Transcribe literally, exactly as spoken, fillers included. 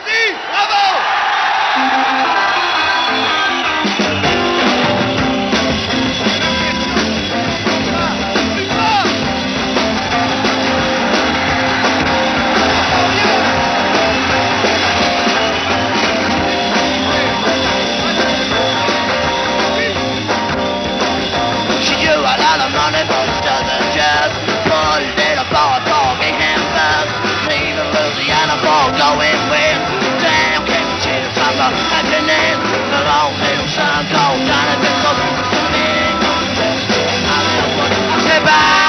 Merci, bravo. Money for the dozen jobs, forty days for a foggy handbag, leaving Louisiana for going west. Damn, can't you see the summer happening? The long little sun goes down and it goes to me. I live what I say bye.